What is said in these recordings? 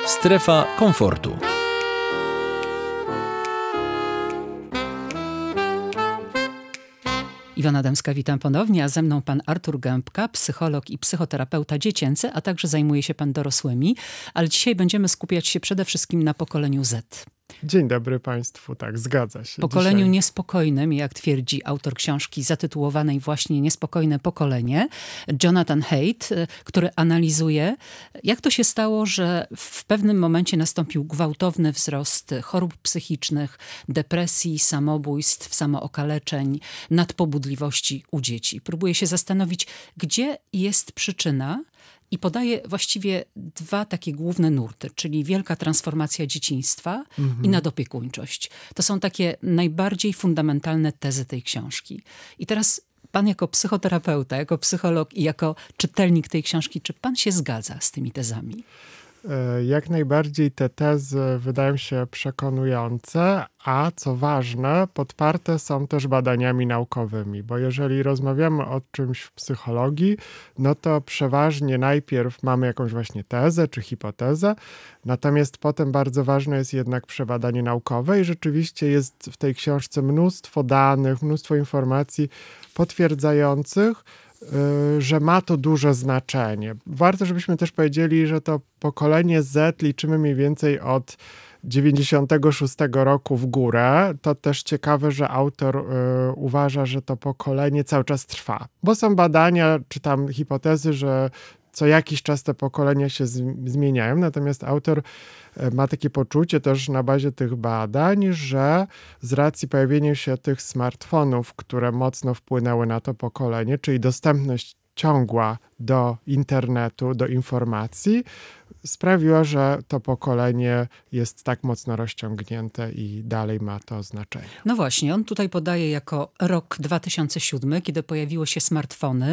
Strefa komfortu. Iwona Dębska, witam ponownie, a ze mną pan Artur Gębka, psycholog i psychoterapeuta dziecięcy, a także zajmuje się pan dorosłymi, ale dzisiaj będziemy skupiać się przede wszystkim na pokoleniu Z. Dzień dobry Państwu, tak, zgadza się. Pokoleniu Dzisiaj... niespokojnym, jak twierdzi autor książki zatytułowanej właśnie Niespokojne pokolenie, Jonathan Haidt, który analizuje, jak to się stało, że w pewnym momencie nastąpił gwałtowny wzrost chorób psychicznych, depresji, samobójstw, samookaleczeń, nadpobudliwości u dzieci. Próbuje się zastanowić, gdzie jest przyczyna, i podaje właściwie dwa takie główne nurty, czyli wielka transformacja dzieciństwa i nadopiekuńczość. To są takie najbardziej fundamentalne tezy tej książki. I teraz pan jako psychoterapeuta, jako psycholog i jako czytelnik tej książki, czy pan się zgadza z tymi tezami? Jak najbardziej te tezy wydają się przekonujące, a co ważne, podparte są też badaniami naukowymi, bo jeżeli rozmawiamy o czymś w psychologii, no to przeważnie najpierw mamy jakąś właśnie tezę czy hipotezę, natomiast potem bardzo ważne jest jednak przebadanie naukowe i rzeczywiście jest w tej książce mnóstwo danych, mnóstwo informacji potwierdzających, że ma to duże znaczenie. Warto, żebyśmy też powiedzieli, że to pokolenie Z liczymy mniej więcej od 96 roku w górę. To też ciekawe, że autor uważa, że to pokolenie cały czas trwa. Bo są badania, czy tam hipotezy, że co jakiś czas te pokolenia się zmieniają, natomiast autor ma takie poczucie też na bazie tych badań, że z racji pojawienia się tych smartfonów, które mocno wpłynęły na to pokolenie, czyli dostępność ciągła do internetu, do informacji, sprawiła, że to pokolenie jest tak mocno rozciągnięte i dalej ma to znaczenie. No właśnie, on tutaj podaje jako rok 2007, kiedy pojawiły się smartfony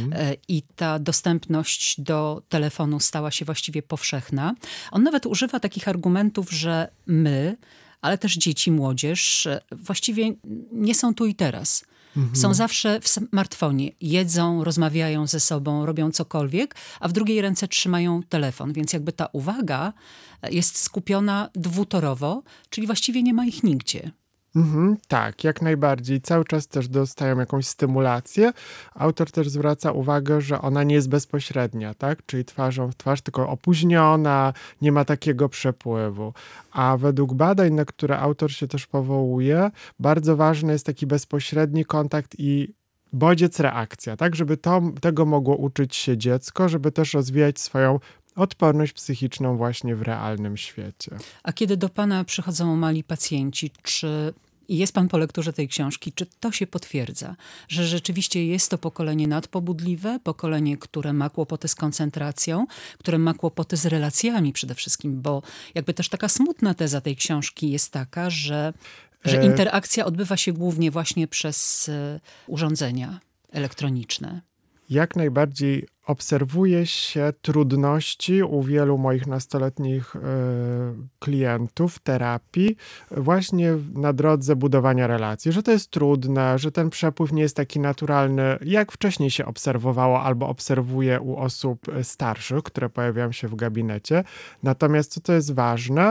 i ta dostępność do telefonu stała się właściwie powszechna. On nawet używa takich argumentów, że my, ale też dzieci, młodzież właściwie nie są tu i teraz. Są zawsze w smartfonie, jedzą, rozmawiają ze sobą, robią cokolwiek, a w drugiej ręce trzymają telefon, więc jakby ta uwaga jest skupiona dwutorowo, czyli właściwie nie ma ich nigdzie. Tak, jak najbardziej. Cały czas też dostają jakąś stymulację. Autor też zwraca uwagę, że ona nie jest bezpośrednia, tak? Czyli twarzą w twarz, tylko opóźniona, nie ma takiego przepływu. A według badań, na które autor się też powołuje, bardzo ważny jest taki bezpośredni kontakt i bodziec-reakcja, tak? Żeby tego mogło uczyć się dziecko, żeby też rozwijać swoją odporność psychiczną właśnie w realnym świecie. A kiedy do pana przychodzą mali pacjenci, czy jest pan po lekturze tej książki, czy to się potwierdza, że rzeczywiście jest to pokolenie nadpobudliwe, pokolenie, które ma kłopoty z koncentracją, które ma kłopoty z relacjami przede wszystkim, bo jakby też taka smutna teza tej książki jest taka, że interakcja odbywa się głównie właśnie przez urządzenia elektroniczne. Jak najbardziej obserwuje się trudności u wielu moich nastoletnich klientów terapii właśnie na drodze budowania relacji, że to jest trudne, że ten przepływ nie jest taki naturalny, jak wcześniej się obserwowało albo obserwuje u osób starszych, które pojawiają się w gabinecie. Natomiast co to jest ważne,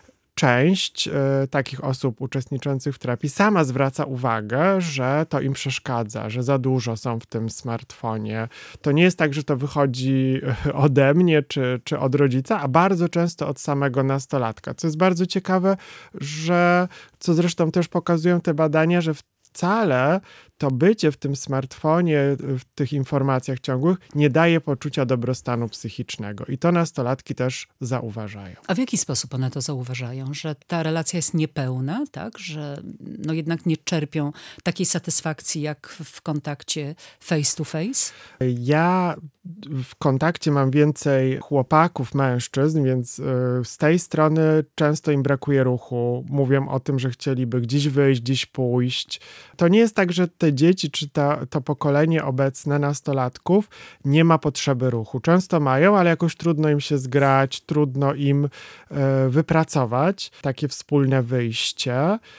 część takich osób uczestniczących w terapii sama zwraca uwagę, że to im przeszkadza, że za dużo są w tym smartfonie. To nie jest tak, że to wychodzi ode mnie czy od rodzica, a bardzo często od samego nastolatka. Co jest bardzo ciekawe, że co zresztą też pokazują te badania, że wcale to bycie w tym smartfonie, w tych informacjach ciągłych nie daje poczucia dobrostanu psychicznego. I to nastolatki też zauważają. A w jaki sposób one to zauważają? Że ta relacja jest niepełna, tak? Że no jednak nie czerpią takiej satysfakcji jak w kontakcie face to face? Ja w kontakcie mam więcej chłopaków, mężczyzn, więc z tej strony często im brakuje ruchu. Mówią o tym, że chcieliby gdzieś wyjść, gdzieś pójść. To nie jest tak, że te dzieci czy to pokolenie obecne nastolatków nie ma potrzeby ruchu. Często mają, ale jakoś trudno im się zgrać, trudno im wypracować takie wspólne wyjście.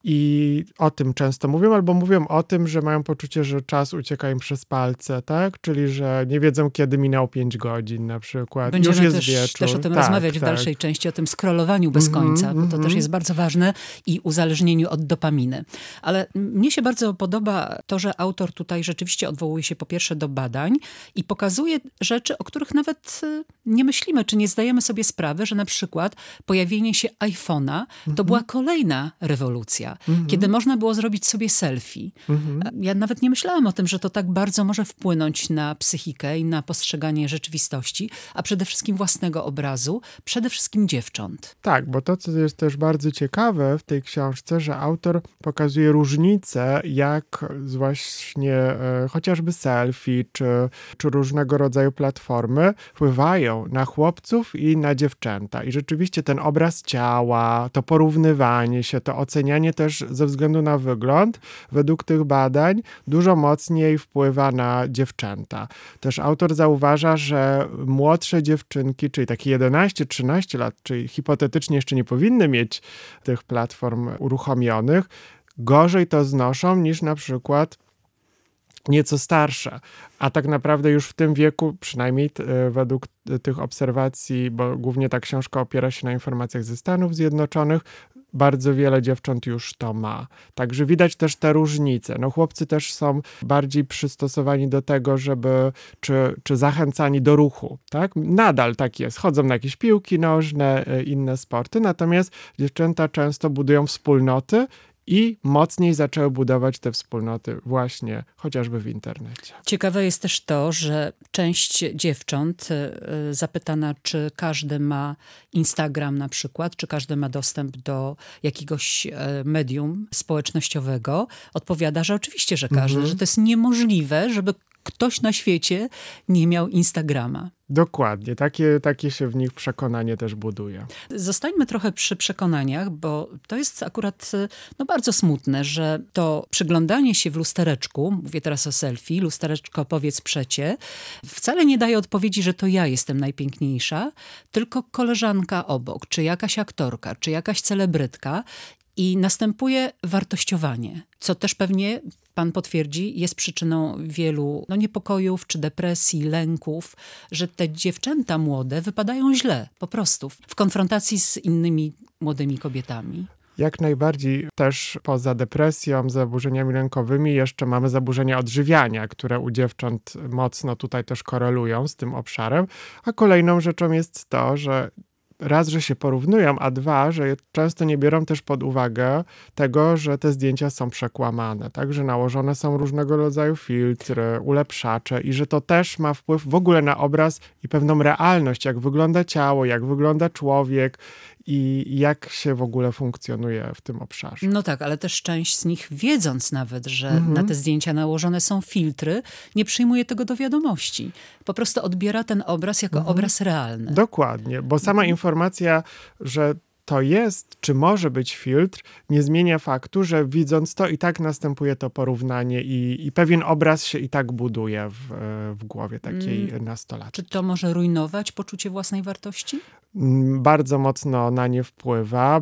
I o tym często mówią, albo mówią o tym, że mają poczucie, że czas ucieka im przez palce, tak? Czyli, że nie wiedzą, kiedy minęło 5 godzin na przykład. Będziemy już jest wieczór. też o tym rozmawiać w dalszej części, o tym scrollowaniu bez końca, bo to też jest bardzo ważne i uzależnieniu od dopaminy. Ale mnie się bardzo podoba to, że autor tutaj rzeczywiście odwołuje się po pierwsze do badań i pokazuje rzeczy, o których nawet nie myślimy, czy nie zdajemy sobie sprawy, że na przykład pojawienie się iPhone'a to była kolejna rewolucja, kiedy można było zrobić sobie selfie. Ja nawet nie myślałam o tym, że to tak bardzo może wpłynąć na psychikę i na postrzeganie rzeczywistości, a przede wszystkim własnego obrazu, przede wszystkim dziewcząt. Tak, bo to, co jest też bardzo ciekawe w tej książce, że autor pokazuje różnice, jak właśnie chociażby selfie, czy różnego rodzaju platformy wpływają na chłopców i na dziewczęta. I rzeczywiście ten obraz ciała, to porównywanie się, to ocenianie też ze względu na wygląd, według tych badań dużo mocniej wpływa na dziewczęta. Też autor zauważa, że młodsze dziewczynki, czyli takie 11-13 lat, czyli hipotetycznie jeszcze nie powinny mieć tych platform uruchomionych, gorzej to znoszą niż na przykład nieco starsze. A tak naprawdę już w tym wieku, przynajmniej według tych obserwacji, bo głównie ta książka opiera się na informacjach ze Stanów Zjednoczonych, bardzo wiele dziewcząt już to ma. Także widać też te różnice. No, chłopcy też są bardziej przystosowani do tego, żeby, czy zachęcani do ruchu, tak? Nadal tak jest. Chodzą na jakieś piłki nożne, inne sporty, natomiast dziewczęta często budują wspólnoty i mocniej zaczęły budować te wspólnoty właśnie chociażby w internecie. Ciekawe jest też to, że część dziewcząt zapytana, czy każdy ma Instagram na przykład, czy każdy ma dostęp do jakiegoś medium społecznościowego, odpowiada, że oczywiście, że każdy, że to jest niemożliwe, żeby ktoś na świecie nie miał Instagrama. Dokładnie, takie się w nich przekonanie też buduje. Zostańmy trochę przy przekonaniach, bo to jest akurat bardzo smutne, że to przyglądanie się w lustereczku, mówię teraz o selfie, lustereczko powiedz przecie, wcale nie daje odpowiedzi, że to ja jestem najpiękniejsza, tylko koleżanka obok, czy jakaś aktorka, czy jakaś celebrytka i następuje wartościowanie, co też pewnie pan potwierdzi, jest przyczyną wielu niepokojów, czy depresji, lęków, że te dziewczęta młode wypadają źle, po prostu, w konfrontacji z innymi młodymi kobietami. Jak najbardziej też poza depresją, zaburzeniami lękowymi jeszcze mamy zaburzenia odżywiania, które u dziewcząt mocno tutaj też korelują z tym obszarem. A kolejną rzeczą jest to, że raz, że się porównują, a dwa, że często nie biorą też pod uwagę tego, że te zdjęcia są przekłamane, tak? Że nałożone są różnego rodzaju filtry, ulepszacze i że to też ma wpływ w ogóle na obraz i pewną realność, jak wygląda ciało, jak wygląda człowiek i jak się w ogóle funkcjonuje w tym obszarze. No tak, ale też część z nich, wiedząc nawet, że na te zdjęcia nałożone są filtry, nie przyjmuje tego do wiadomości. Po prostu odbiera ten obraz jako obraz realny. Dokładnie, bo sama informacja, że to jest, czy może być filtr, nie zmienia faktu, że widząc to i tak następuje to porównanie i pewien obraz się i tak buduje w głowie takiej nastolatki. Czy to może rujnować poczucie własnej wartości? Bardzo mocno na nie wpływa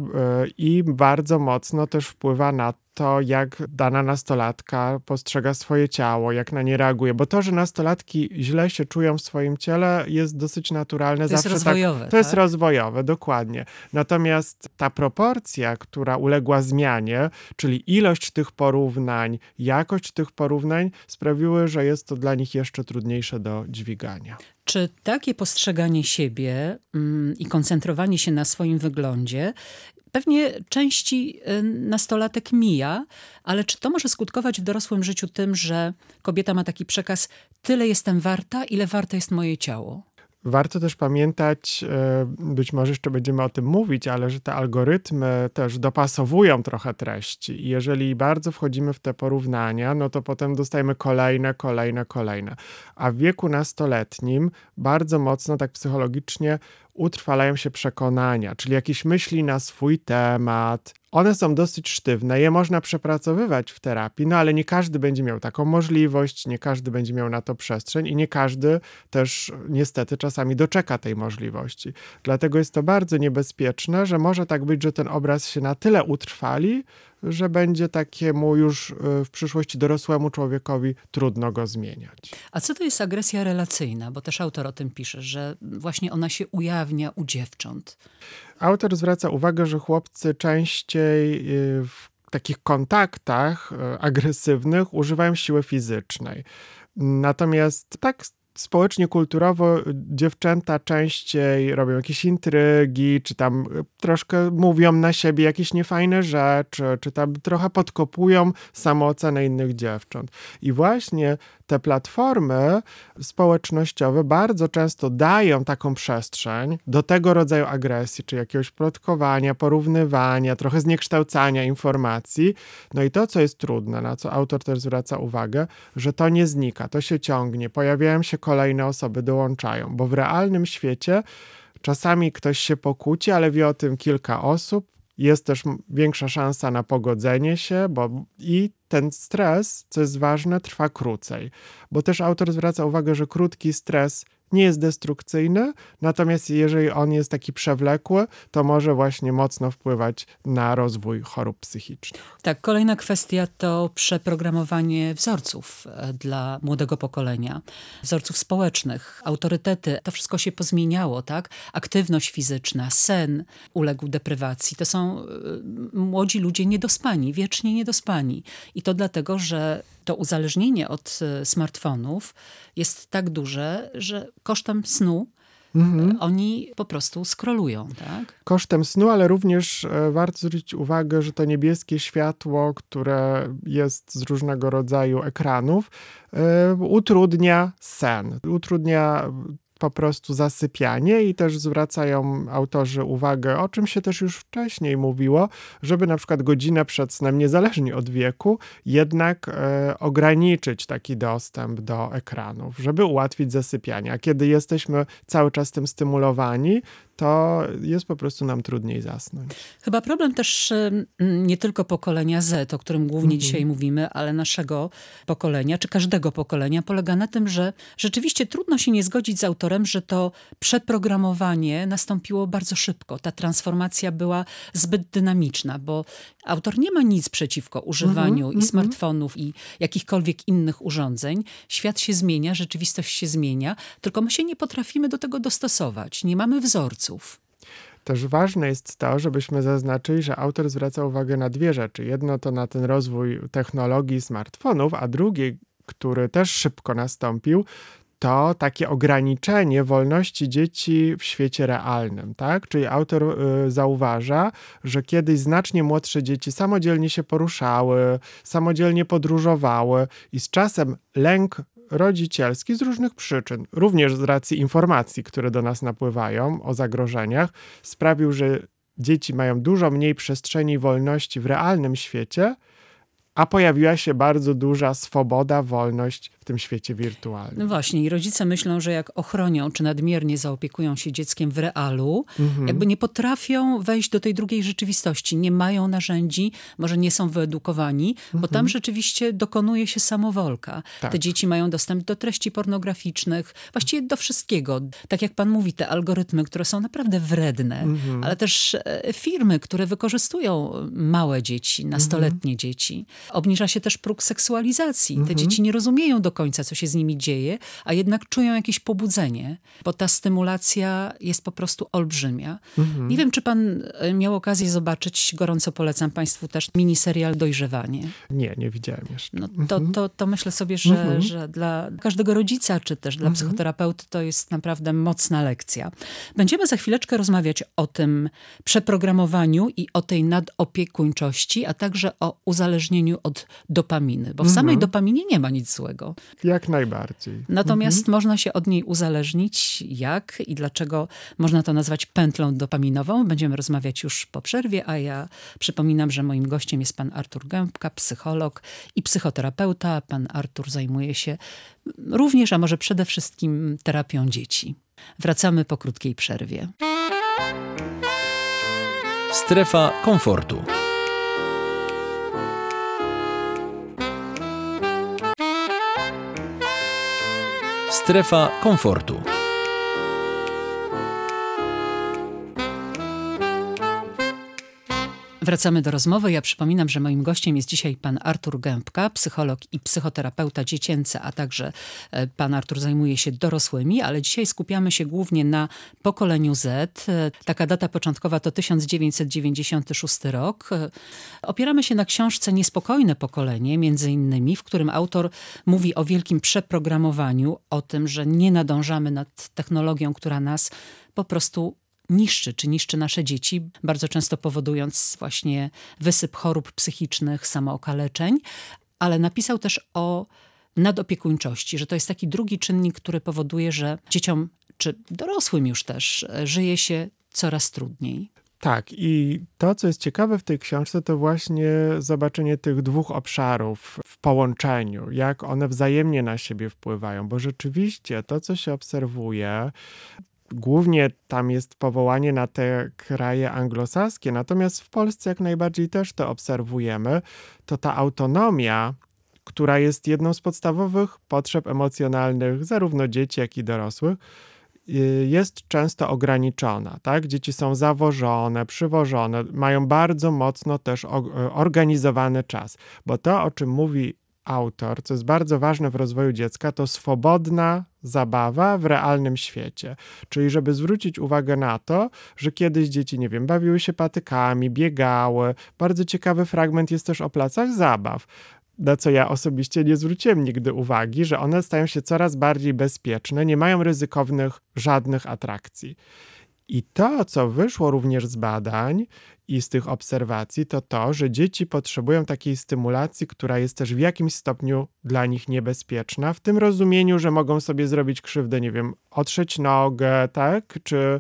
i bardzo mocno też wpływa na to, jak dana nastolatka postrzega swoje ciało, jak na nie reaguje. Bo to, że nastolatki źle się czują w swoim ciele, jest dosyć naturalne. To jest rozwojowe. To jest rozwojowe, dokładnie. Natomiast ta proporcja, która uległa zmianie, czyli ilość tych porównań, jakość tych porównań sprawiły, że jest to dla nich jeszcze trudniejsze do dźwigania. Czy takie postrzeganie siebie i koncentrowanie się na swoim wyglądzie pewnie części nastolatek mija, ale czy to może skutkować w dorosłym życiu tym, że kobieta ma taki przekaz: tyle jestem warta, ile warte jest moje ciało? Warto też pamiętać, być może jeszcze będziemy o tym mówić, ale że te algorytmy też dopasowują trochę treści. I jeżeli bardzo wchodzimy w te porównania, no to potem dostajemy kolejne. A w wieku nastoletnim bardzo mocno tak psychologicznie utrwalają się przekonania, czyli jakieś myśli na swój temat. One są dosyć sztywne, je można przepracowywać w terapii, no ale nie każdy będzie miał taką możliwość, nie każdy będzie miał na to przestrzeń i nie każdy też niestety czasami doczeka tej możliwości. Dlatego jest to bardzo niebezpieczne, że może tak być, że ten obraz się na tyle utrwali, że będzie takiemu już w przyszłości dorosłemu człowiekowi trudno go zmieniać. A co to jest agresja relacyjna? Bo też autor o tym pisze, że właśnie ona się ujawnia u dziewcząt. Autor zwraca uwagę, że chłopcy częściej w takich kontaktach agresywnych używają siły fizycznej. Natomiast tak społecznie, kulturowo dziewczęta częściej robią jakieś intrygi, czy tam troszkę mówią na siebie jakieś niefajne rzeczy, czy tam trochę podkopują samoocenę innych dziewcząt. I właśnie te platformy społecznościowe bardzo często dają taką przestrzeń do tego rodzaju agresji, czy jakiegoś plotkowania, porównywania, trochę zniekształcania informacji. No i to, co jest trudne, na co autor też zwraca uwagę, że to nie znika, to się ciągnie, pojawiają się kolejne osoby, dołączają, bo w realnym świecie czasami ktoś się pokłóci, ale wie o tym kilka osób, jest też większa szansa na pogodzenie się, i ten stres, co jest ważne, trwa krócej. Bo też autor zwraca uwagę, że krótki stres nie jest destrukcyjny, natomiast jeżeli on jest taki przewlekły, to może właśnie mocno wpływać na rozwój chorób psychicznych. Tak, kolejna kwestia to przeprogramowanie wzorców dla młodego pokolenia, wzorców społecznych, autorytety. To wszystko się pozmieniało, tak? Aktywność fizyczna, sen uległ deprywacji. To są młodzi ludzie niedospani, wiecznie niedospani. I to dlatego, że to uzależnienie od smartfonów jest tak duże, że kosztem snu oni po prostu scrollują, tak? Kosztem snu, ale również warto zwrócić uwagę, że to niebieskie światło, które jest z różnego rodzaju ekranów, utrudnia sen, utrudnia po prostu zasypianie i też zwracają autorzy uwagę, o czym się też już wcześniej mówiło, żeby na przykład godzinę przed snem, niezależnie od wieku, jednak ograniczyć taki dostęp do ekranów, żeby ułatwić zasypianie. A kiedy jesteśmy cały czas tym stymulowani, to jest po prostu nam trudniej zasnąć. Chyba problem też nie tylko pokolenia Z, o którym głównie dzisiaj mówimy, ale naszego pokolenia, czy każdego pokolenia, polega na tym, że rzeczywiście trudno się nie zgodzić z autorem, że to przeprogramowanie nastąpiło bardzo szybko. Ta transformacja była zbyt dynamiczna, bo autor nie ma nic przeciwko używaniu i smartfonów, i jakichkolwiek innych urządzeń. Świat się zmienia, rzeczywistość się zmienia, tylko my się nie potrafimy do tego dostosować. Nie mamy wzorców. Też ważne jest to, żebyśmy zaznaczyli, że autor zwraca uwagę na dwie rzeczy. Jedno to na ten rozwój technologii smartfonów, a drugie, który też szybko nastąpił, to takie ograniczenie wolności dzieci w świecie realnym, tak? Czyli autor zauważa, że kiedyś znacznie młodsze dzieci samodzielnie się poruszały, samodzielnie podróżowały i z czasem lęk rodzicielski z różnych przyczyn, również z racji informacji, które do nas napływają o zagrożeniach, sprawił, że dzieci mają dużo mniej przestrzeni i wolności w realnym świecie, a pojawiła się bardzo duża swoboda, wolność w tym świecie wirtualnym. No właśnie, i rodzice myślą, że jak ochronią, czy nadmiernie zaopiekują się dzieckiem w realu, jakby nie potrafią wejść do tej drugiej rzeczywistości. Nie mają narzędzi, może nie są wyedukowani, bo tam rzeczywiście dokonuje się samowolka. Tak. Te dzieci mają dostęp do treści pornograficznych, właściwie do wszystkiego. Tak jak pan mówi, te algorytmy, które są naprawdę wredne, ale też firmy, które wykorzystują małe dzieci, nastoletnie dzieci. Obniża się też próg seksualizacji. Te dzieci nie rozumieją do końca, co się z nimi dzieje, a jednak czują jakieś pobudzenie, bo ta stymulacja jest po prostu olbrzymia. Nie wiem, czy pan miał okazję zobaczyć, gorąco polecam państwu też miniserial Dojrzewanie. Nie widziałem jeszcze. No, to myślę sobie, że dla każdego rodzica, czy też dla psychoterapeuty to jest naprawdę mocna lekcja. Będziemy za chwileczkę rozmawiać o tym przeprogramowaniu i o tej nadopiekuńczości, a także o uzależnieniu od dopaminy, bo w samej dopaminie nie ma nic złego. Jak najbardziej. Natomiast można się od niej uzależnić. Jak i dlaczego można to nazwać pętlą dopaminową? Będziemy rozmawiać już po przerwie, a ja przypominam, że moim gościem jest pan Artur Gębka, psycholog i psychoterapeuta. Pan Artur zajmuje się również, a może przede wszystkim terapią dzieci. Wracamy po krótkiej przerwie. Strefa komfortu. Strefa komfortu. Wracamy do rozmowy. Ja przypominam, że moim gościem jest dzisiaj pan Artur Gębka, psycholog i psychoterapeuta dziecięcy, a także pan Artur zajmuje się dorosłymi, ale dzisiaj skupiamy się głównie na pokoleniu Z. Taka data początkowa to 1996 rok. Opieramy się na książce Niespokojne pokolenie, między innymi, w którym autor mówi o wielkim przeprogramowaniu, o tym, że nie nadążamy nad technologią, która nas po prostu niszczy, czy niszczy nasze dzieci, bardzo często powodując właśnie wysyp chorób psychicznych, samookaleczeń, ale napisał też o nadopiekuńczości, że to jest taki drugi czynnik, który powoduje, że dzieciom, czy dorosłym już też, żyje się coraz trudniej. Tak, i to, co jest ciekawe w tej książce, to właśnie zobaczenie tych dwóch obszarów w połączeniu, jak one wzajemnie na siebie wpływają, bo rzeczywiście to, co się obserwuje, głównie tam jest powołanie na te kraje anglosaskie, natomiast w Polsce jak najbardziej też to obserwujemy, to ta autonomia, która jest jedną z podstawowych potrzeb emocjonalnych zarówno dzieci, jak i dorosłych, jest często ograniczona. Tak? Dzieci są zawożone, przywożone, mają bardzo mocno też organizowany czas, bo to, o czym mówi autor, co jest bardzo ważne w rozwoju dziecka, to swobodna zabawa w realnym świecie. Czyli żeby zwrócić uwagę na to, że kiedyś dzieci, nie wiem, bawiły się patykami, biegały. Bardzo ciekawy fragment jest też o placach zabaw, na co ja osobiście nie zwróciłem nigdy uwagi, że one stają się coraz bardziej bezpieczne, nie mają ryzykownych żadnych atrakcji. I to, co wyszło również z badań i z tych obserwacji, to to, że dzieci potrzebują takiej stymulacji, która jest też w jakimś stopniu dla nich niebezpieczna, w tym rozumieniu, że mogą sobie zrobić krzywdę, nie wiem, otrzeć nogę, tak,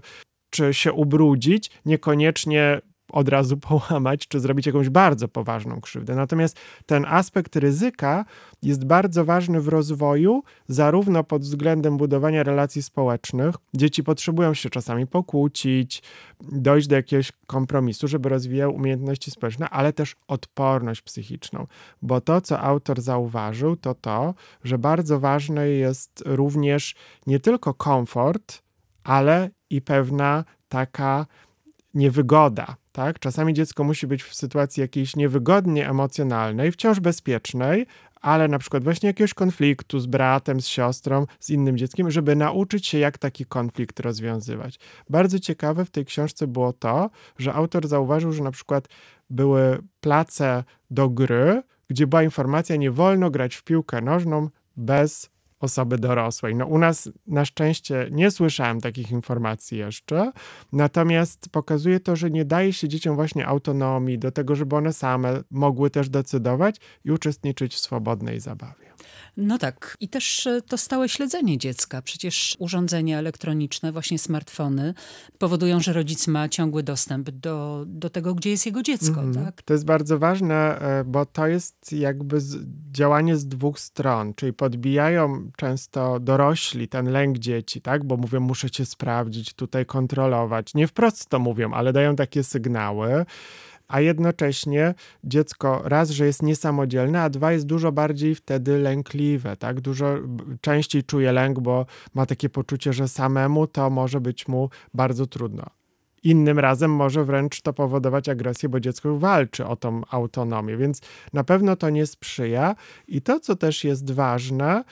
czy się ubrudzić, niekoniecznie od razu połamać, czy zrobić jakąś bardzo poważną krzywdę. Natomiast ten aspekt ryzyka jest bardzo ważny w rozwoju, zarówno pod względem budowania relacji społecznych. Dzieci potrzebują się czasami pokłócić, dojść do jakiegoś kompromisu, żeby rozwijały umiejętności społeczne, ale też odporność psychiczną. Bo to, co autor zauważył, to to, że bardzo ważny jest również nie tylko komfort, ale i pewna taka niewygoda. Tak? Czasami dziecko musi być w sytuacji jakiejś niewygodnie emocjonalnej, wciąż bezpiecznej, ale na przykład właśnie jakiegoś konfliktu z bratem, z siostrą, z innym dzieckiem, żeby nauczyć się, jak taki konflikt rozwiązywać. Bardzo ciekawe w tej książce było to, że autor zauważył, że na przykład były place do gry, gdzie była informacja, nie wolno grać w piłkę nożną bez osoby dorosłej. No u nas na szczęście nie słyszałem takich informacji jeszcze, natomiast pokazuje to, że nie daje się dzieciom właśnie autonomii do tego, żeby one same mogły też decydować i uczestniczyć w swobodnej zabawie. No tak. I też to stałe śledzenie dziecka. Przecież urządzenia elektroniczne, właśnie smartfony, powodują, że rodzic ma ciągły dostęp do tego, gdzie jest jego dziecko. Tak? To jest bardzo ważne, bo to jest jakby działanie z dwóch stron, czyli podbijają często dorośli ten lęk dzieci, tak? Bo mówią, muszę cię sprawdzić, tutaj kontrolować. Nie wprost to mówią, ale dają takie sygnały. A jednocześnie dziecko raz, że jest niesamodzielne, a dwa, jest dużo bardziej wtedy lękliwe, tak? Dużo częściej czuje lęk, bo ma takie poczucie, że samemu to może być mu bardzo trudno. Innym razem może wręcz to powodować agresję, bo dziecko walczy o tą autonomię, więc na pewno to nie sprzyja. I to, co też jest ważne,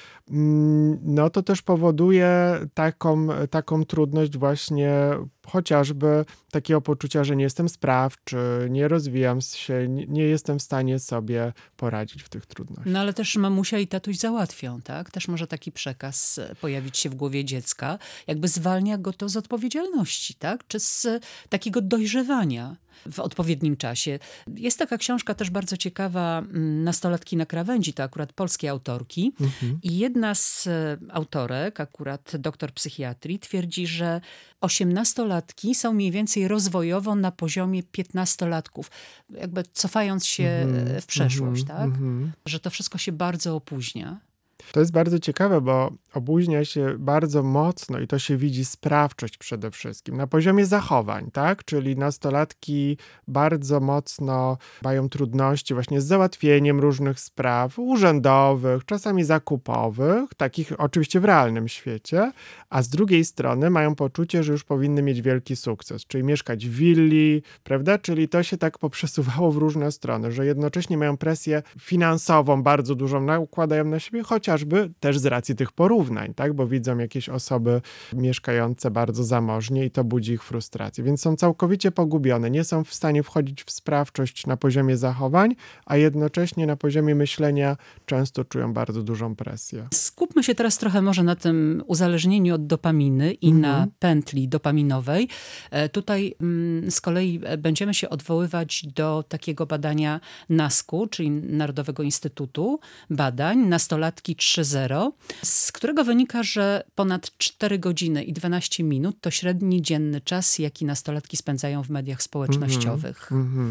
no to też powoduje taką trudność właśnie chociażby takiego poczucia, że nie jestem sprawczy, nie rozwijam się, nie jestem w stanie sobie poradzić w tych trudnościach. No ale też mamusia i tatuś załatwią, tak? Też może taki przekaz pojawić się w głowie dziecka, jakby zwalnia go to z odpowiedzialności, tak? Czy z takiego dojrzewania w odpowiednim czasie. Jest taka książka też bardzo ciekawa, Nastolatki na krawędzi, to akurat polskie autorki. I jedna z autorek, akurat doktor psychiatrii, twierdzi, że 18-latki są mniej więcej rozwojowo na poziomie 15-latków. Jakby cofając się w przeszłość, tak? Że to wszystko się bardzo opóźnia. To jest bardzo ciekawe, bo obłuźnia się bardzo mocno i to się widzi sprawczość przede wszystkim na poziomie zachowań, tak? Czyli nastolatki bardzo mocno mają trudności właśnie z załatwieniem różnych spraw urzędowych, czasami zakupowych, takich oczywiście w realnym świecie, a z drugiej strony mają poczucie, że już powinny mieć wielki sukces, czyli mieszkać w willi, prawda? Czyli to się tak poprzesuwało w różne strony, że jednocześnie mają presję finansową bardzo dużą, nakładają na siebie, chociażby też z racji tych porównań, tak? Bo widzą jakieś osoby mieszkające bardzo zamożnie i to budzi ich frustrację. Więc są całkowicie pogubione, nie są w stanie wchodzić w sprawczość na poziomie zachowań, a jednocześnie na poziomie myślenia często czują bardzo dużą presję. Skupmy się teraz trochę może na tym uzależnieniu od dopaminy i na pętli dopaminowej. Tutaj z kolei będziemy się odwoływać do takiego badania NASK-u, czyli Narodowego Instytutu Badań, Nastolatki 3.0, z którego wynika, że ponad 4 godziny i 12 minut to średni dzienny czas, jaki nastolatki spędzają w mediach społecznościowych.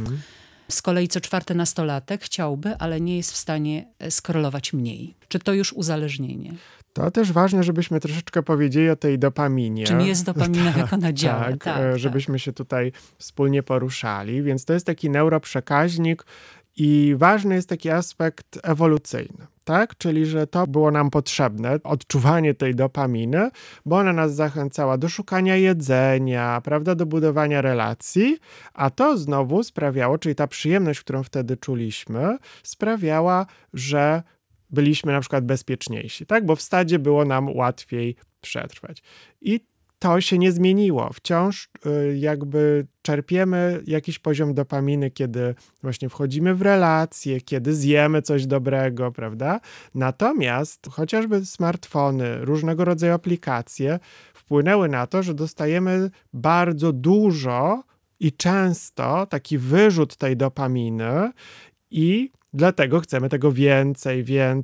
Z kolei co 4. nastolatek chciałby, ale nie jest w stanie skrolować mniej. Czy to już uzależnienie? To też ważne, żebyśmy troszeczkę powiedzieli o tej dopaminie. Czym jest dopamina, jak ona działa. Żebyśmy się tutaj wspólnie poruszali. Więc to jest taki neuroprzekaźnik i ważny jest taki aspekt ewolucyjny. Tak? Czyli, że to było nam potrzebne, odczuwanie tej dopaminy, bo ona nas zachęcała do szukania jedzenia, prawda, do budowania relacji, a to znowu sprawiało, czyli ta przyjemność, którą wtedy czuliśmy, sprawiała, że byliśmy na przykład bezpieczniejsi, tak? Bo w stadzie było nam łatwiej przetrwać. I to się nie zmieniło. Wciąż jakby czerpiemy jakiś poziom dopaminy, kiedy właśnie wchodzimy w relacje, kiedy zjemy coś dobrego, prawda? Natomiast chociażby smartfony, różnego rodzaju aplikacje wpłynęły na to, że dostajemy bardzo dużo i często taki wyrzut tej dopaminy i dlatego chcemy tego więcej.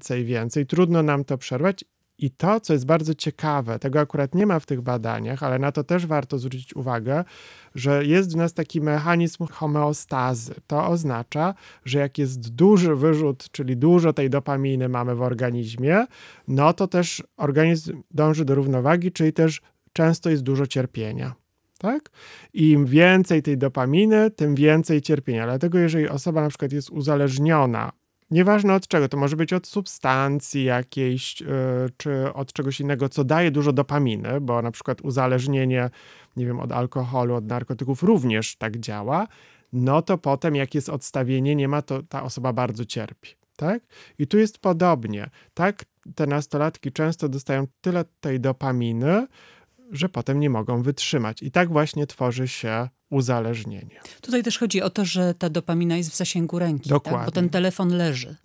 Trudno nam to przerwać. I to, co jest bardzo ciekawe, tego akurat nie ma w tych badaniach, ale na to też warto zwrócić uwagę, że jest w nas taki mechanizm homeostazy. To oznacza, że jak jest duży wyrzut, czyli dużo tej dopaminy mamy w organizmie, no to też organizm dąży do równowagi, czyli też często jest dużo cierpienia. Tak? I im więcej tej dopaminy, tym więcej cierpienia. Dlatego jeżeli osoba na przykład jest uzależniona, nieważne od czego, to może być od substancji jakiejś, czy od czegoś innego, co daje dużo dopaminy, bo na przykład uzależnienie, nie wiem, od alkoholu, od narkotyków również tak działa, no to potem jak jest odstawienie, nie ma, to ta osoba bardzo cierpi. Tak? I tu jest podobnie. Tak, te nastolatki często dostają tyle tej dopaminy, że potem nie mogą wytrzymać. I tak właśnie tworzy się uzależnienie. Tutaj też chodzi o to, że ta dopamina jest w zasięgu ręki, tak? Bo ten telefon leży,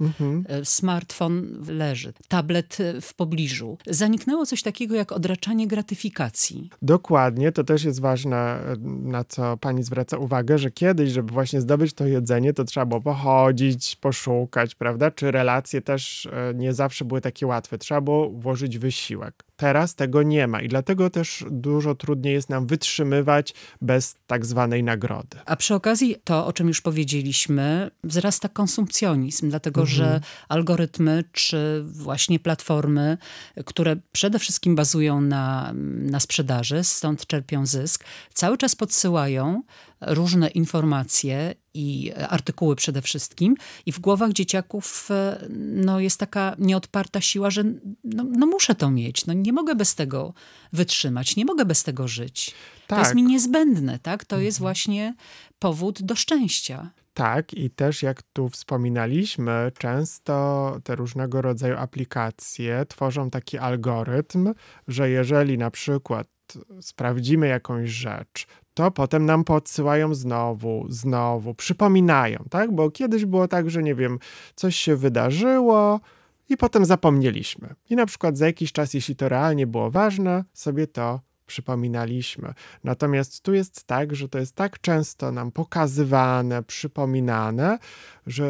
smartfon leży, tablet w pobliżu. Zaniknęło coś takiego jak odraczanie gratyfikacji. Dokładnie, to też jest ważne, na co pani zwraca uwagę, że kiedyś, żeby właśnie zdobyć to jedzenie, to trzeba było pochodzić, poszukać, prawda? Czy relacje też nie zawsze były takie łatwe. Trzeba było włożyć wysiłek. Teraz tego nie ma i dlatego też dużo trudniej jest nam wytrzymywać bez tak zwanej nagrody. A przy okazji to, o czym już powiedzieliśmy, wzrasta konsumpcjonizm, dlatego że algorytmy czy właśnie platformy, które przede wszystkim bazują na sprzedaży, stąd czerpią zysk, cały czas podsyłają różne informacje i artykuły przede wszystkim i w głowach dzieciaków jest taka nieodparta siła, że muszę to mieć, nie mogę bez tego wytrzymać, nie mogę bez tego żyć. Tak. To jest mi niezbędne, tak? To jest właśnie powód do szczęścia. Tak, i też jak tu wspominaliśmy, często te różnego rodzaju aplikacje tworzą taki algorytm, że jeżeli na przykład sprawdzimy jakąś rzecz, to potem nam podsyłają znowu, przypominają, tak? Bo kiedyś było tak, że nie wiem, coś się wydarzyło i potem zapomnieliśmy. I na przykład za jakiś czas, jeśli to realnie było ważne, sobie to przypominaliśmy. Natomiast tu jest tak, że to jest tak często nam pokazywane, przypominane, że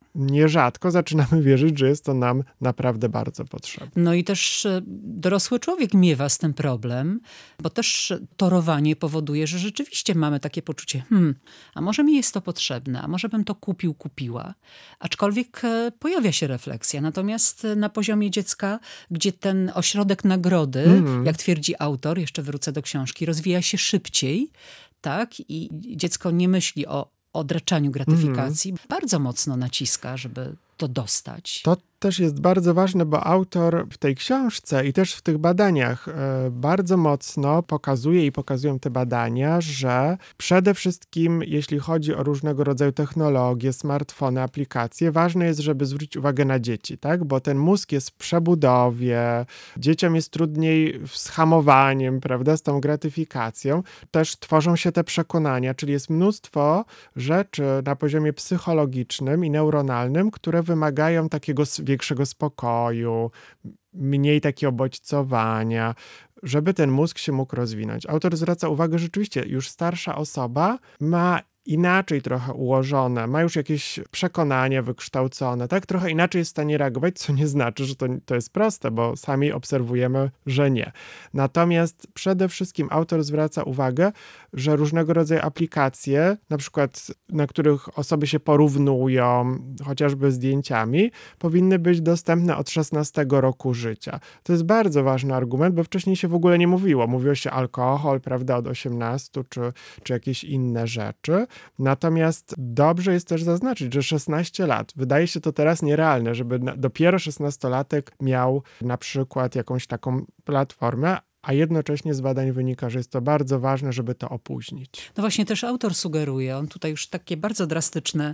nierzadko zaczynamy wierzyć, że jest to nam naprawdę bardzo potrzebne. No i też dorosły człowiek miewa z tym problem, bo też torowanie powoduje, że rzeczywiście mamy takie poczucie, a może mi jest to potrzebne, a może bym to kupiła. Aczkolwiek pojawia się refleksja. Natomiast na poziomie dziecka, gdzie ten ośrodek nagrody, jak twierdzi autor, jeszcze wrócę do książki, rozwija się szybciej, tak? I dziecko nie myśli o odraczaniu gratyfikacji. Bardzo mocno naciska, żeby to dostać. To też jest bardzo ważne, bo autor w tej książce i też w tych badaniach bardzo mocno pokazują te badania, że przede wszystkim jeśli chodzi o różnego rodzaju technologie, smartfony, aplikacje, ważne jest, żeby zwrócić uwagę na dzieci, tak? Bo ten mózg jest w przebudowie, dzieciom jest trudniej z hamowaniem, prawda, z tą gratyfikacją. Też tworzą się te przekonania, czyli jest mnóstwo rzeczy na poziomie psychologicznym i neuronalnym, które wymagają takiego większego spokoju, mniej takiego bodźcowania, żeby ten mózg się mógł rozwinąć. Autor zwraca uwagę, że rzeczywiście już starsza osoba ma inaczej trochę ułożone, ma już jakieś przekonania wykształcone, tak? Trochę inaczej jest w stanie reagować, co nie znaczy, że to jest proste, bo sami obserwujemy, że nie. Natomiast przede wszystkim autor zwraca uwagę, że różnego rodzaju aplikacje, na przykład na których osoby się porównują, chociażby zdjęciami, powinny być dostępne od 16 roku życia. To jest bardzo ważny argument, bo wcześniej się w ogóle nie mówiło. Mówiło się alkohol, prawda, od 18 czy jakieś inne rzeczy. Natomiast dobrze jest też zaznaczyć, że 16 lat, wydaje się to teraz nierealne, żeby dopiero 16-latek miał na przykład jakąś taką platformę, a jednocześnie z badań wynika, że jest to bardzo ważne, żeby to opóźnić. No właśnie też autor sugeruje, on tutaj już takie bardzo drastyczne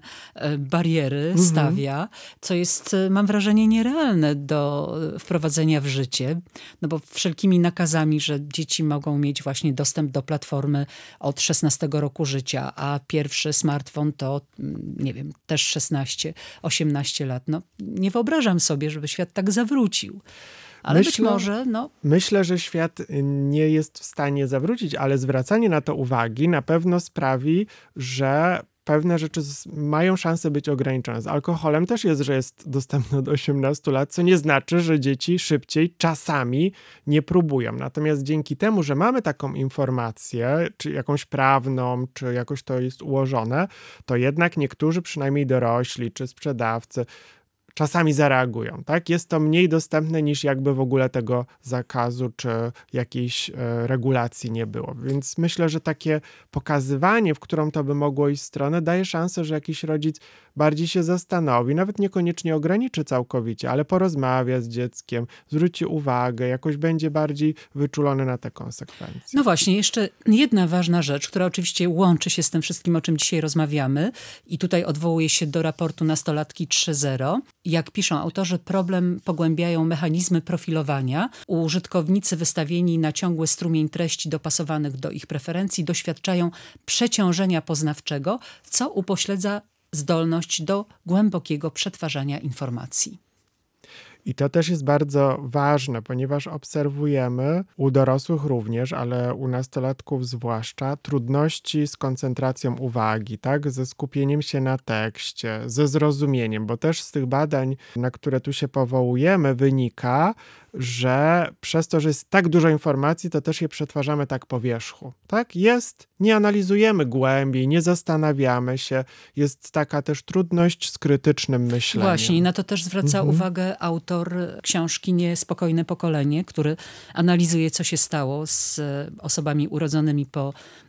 bariery stawia, co jest, mam wrażenie, nierealne do wprowadzenia w życie, no bo wszelkimi nakazami, że dzieci mogą mieć właśnie dostęp do platformy od 16 roku życia, a pierwszy smartfon to, nie wiem, też 16, 18 lat. No nie wyobrażam sobie, żeby świat tak zawrócił. Ale być może, Myślę, że świat nie jest w stanie zawrócić, ale zwracanie na to uwagi na pewno sprawi, że pewne rzeczy mają szansę być ograniczone. Z alkoholem też jest, że jest dostępny od 18 lat, co nie znaczy, że dzieci szybciej czasami nie próbują. Natomiast dzięki temu, że mamy taką informację, czy jakąś prawną, czy jakoś to jest ułożone, to jednak niektórzy, przynajmniej dorośli, czy sprzedawcy, czasami zareagują, tak? Jest to mniej dostępne niż jakby w ogóle tego zakazu czy jakiejś regulacji nie było. Więc myślę, że takie pokazywanie, w którą to by mogło iść stronę, daje szansę, że jakiś rodzic bardziej się zastanowi, nawet niekoniecznie ograniczy całkowicie, ale porozmawia z dzieckiem, zwróci uwagę, jakoś będzie bardziej wyczulony na te konsekwencje. No właśnie, jeszcze jedna ważna rzecz, która oczywiście łączy się z tym wszystkim, o czym dzisiaj rozmawiamy i tutaj odwołuje się do raportu Nastolatki 3.0. Jak piszą autorzy, problem pogłębiają mechanizmy profilowania. Użytkownicy wystawieni na ciągły strumień treści dopasowanych do ich preferencji doświadczają przeciążenia poznawczego, co upośledza zdolność do głębokiego przetwarzania informacji. I to też jest bardzo ważne, ponieważ obserwujemy u dorosłych również, ale u nastolatków zwłaszcza, trudności z koncentracją uwagi, tak? Ze skupieniem się na tekście, ze zrozumieniem, bo też z tych badań, na które tu się powołujemy, wynika, że przez to, że jest tak dużo informacji, to też je przetwarzamy tak po wierzchu. Tak? Nie analizujemy głębiej, nie zastanawiamy się. Jest taka też trudność z krytycznym myśleniem. Właśnie i na to też zwraca uwagę autor książki Niespokojne pokolenie, który analizuje, co się stało z osobami urodzonymi po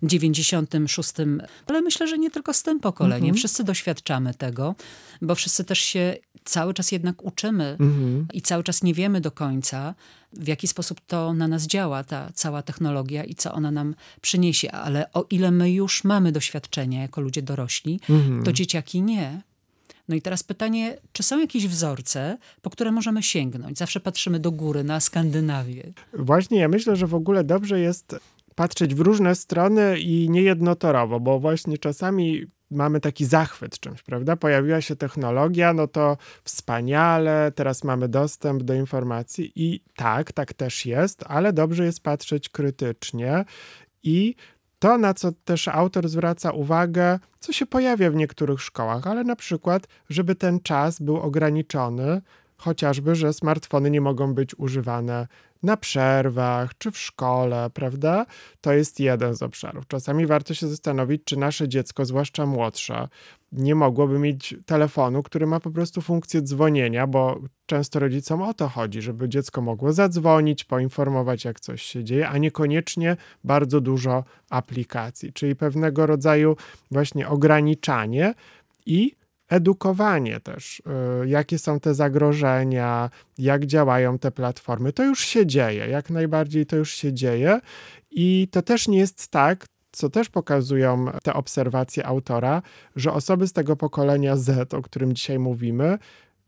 96. Ale myślę, że nie tylko z tym pokoleniem. Wszyscy doświadczamy tego, bo wszyscy też się cały czas jednak uczymy i cały czas nie wiemy do końca, w jaki sposób to na nas działa, ta cała technologia i co ona nam przyniesie. Ale o ile my już mamy doświadczenie jako ludzie dorośli, to dzieciaki nie. No i teraz pytanie, czy są jakieś wzorce, po które możemy sięgnąć? Zawsze patrzymy do góry, na Skandynawię. Właśnie, ja myślę, że w ogóle dobrze jest patrzeć w różne strony i niejednotorowo, bo właśnie czasami mamy taki zachwyt czymś, prawda? Pojawiła się technologia, no to wspaniale, teraz mamy dostęp do informacji i tak też jest, ale dobrze jest patrzeć krytycznie i To, na co też autor zwraca uwagę, co się pojawia w niektórych szkołach, ale na przykład, żeby ten czas był ograniczony, chociażby, że smartfony nie mogą być używane na przerwach czy w szkole, prawda? To jest jeden z obszarów. Czasami warto się zastanowić, czy nasze dziecko, zwłaszcza młodsze, nie mogłoby mieć telefonu, który ma po prostu funkcję dzwonienia, bo często rodzicom o to chodzi, żeby dziecko mogło zadzwonić, poinformować, jak coś się dzieje, a niekoniecznie bardzo dużo aplikacji. Czyli pewnego rodzaju właśnie ograniczanie i edukowanie też, jakie są te zagrożenia, jak działają te platformy. To już się dzieje, jak najbardziej to już się dzieje i to też nie jest tak, co też pokazują te obserwacje autora, że osoby z tego pokolenia Z, o którym dzisiaj mówimy,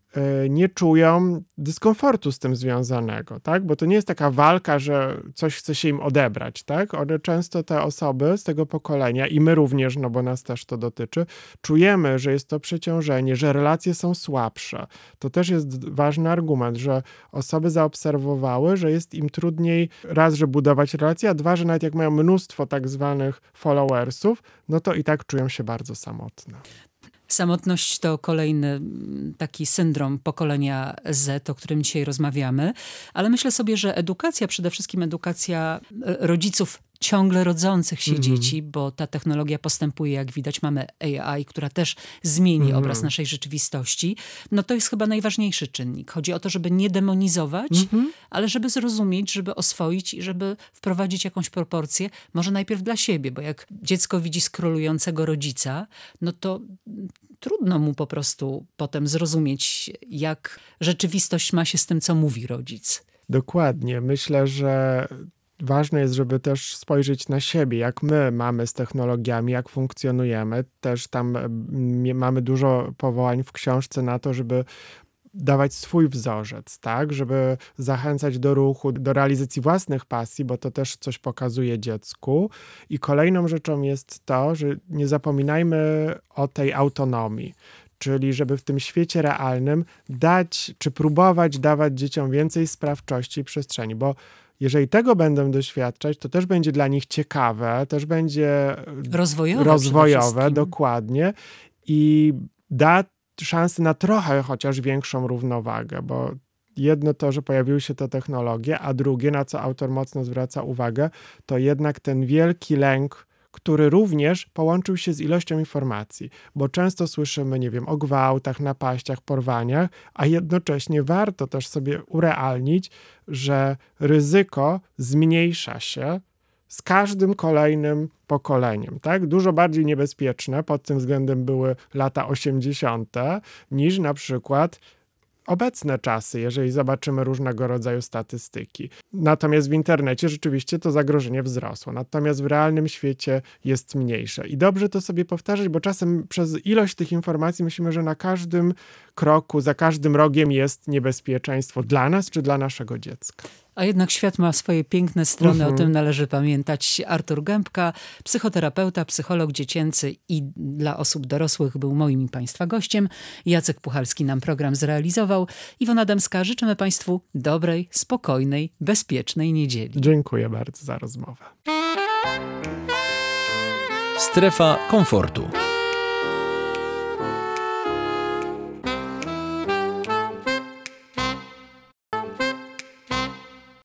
nie czują dyskomfortu z tym związanego, tak? Bo to nie jest taka walka, że coś chce się im odebrać, tak? One często, te osoby z tego pokolenia i my również, no bo nas też to dotyczy, czujemy, że jest to przeciążenie, że relacje są słabsze. To też jest ważny argument, że osoby zaobserwowały, że jest im trudniej raz, że budować relacje, a dwa, że nawet jak mają mnóstwo tak zwanych followersów, no to i tak czują się bardzo samotne. Samotność to kolejny taki syndrom pokolenia Z, o którym dzisiaj rozmawiamy, ale myślę sobie, że edukacja, przede wszystkim edukacja rodziców ciągle rodzących się dzieci, bo ta technologia postępuje, jak widać, mamy AI, która też zmieni obraz naszej rzeczywistości, no to jest chyba najważniejszy czynnik. Chodzi o to, żeby nie demonizować, ale żeby zrozumieć, żeby oswoić i żeby wprowadzić jakąś proporcję, może najpierw dla siebie, bo jak dziecko widzi skrolującego rodzica, no to trudno mu po prostu potem zrozumieć, jak rzeczywistość ma się z tym, co mówi rodzic. Dokładnie. Myślę, że ważne jest, żeby też spojrzeć na siebie, jak my mamy z technologiami, jak funkcjonujemy. Też tam mamy dużo powołań w książce na to, żeby dawać swój wzorzec, tak? Żeby zachęcać do ruchu, do realizacji własnych pasji, bo to też coś pokazuje dziecku. I kolejną rzeczą jest to, że nie zapominajmy o tej autonomii. Czyli żeby w tym świecie realnym dać, czy próbować dawać dzieciom więcej sprawczości i przestrzeni, bo jeżeli tego będą doświadczać, to też będzie dla nich ciekawe, też będzie rozwojowe dokładnie i da szansę na trochę chociaż większą równowagę, bo jedno to, że pojawiły się te technologie, a drugie, na co autor mocno zwraca uwagę, to jednak ten wielki lęk, który również połączył się z ilością informacji, bo często słyszymy, nie wiem, o gwałtach, napaściach, porwaniach, a jednocześnie warto też sobie urealnić, że ryzyko zmniejsza się z każdym kolejnym pokoleniem, tak? Dużo bardziej niebezpieczne pod tym względem były lata 80. niż na przykład obecne czasy, jeżeli zobaczymy różnego rodzaju statystyki. Natomiast w internecie rzeczywiście to zagrożenie wzrosło, natomiast w realnym świecie jest mniejsze. I dobrze to sobie powtarzać, bo czasem przez ilość tych informacji myślimy, że na każdym kroku, za każdym rogiem jest niebezpieczeństwo dla nas czy dla naszego dziecka. A jednak świat ma swoje piękne strony, o tym należy pamiętać. Artur Gębka, psychoterapeuta, psycholog dziecięcy i dla osób dorosłych był moim i Państwa gościem. Jacek Puchalski nam program zrealizował. Iwona Dębska, życzymy Państwu dobrej, spokojnej, bezpiecznej niedzieli. Dziękuję bardzo za rozmowę. Strefa komfortu.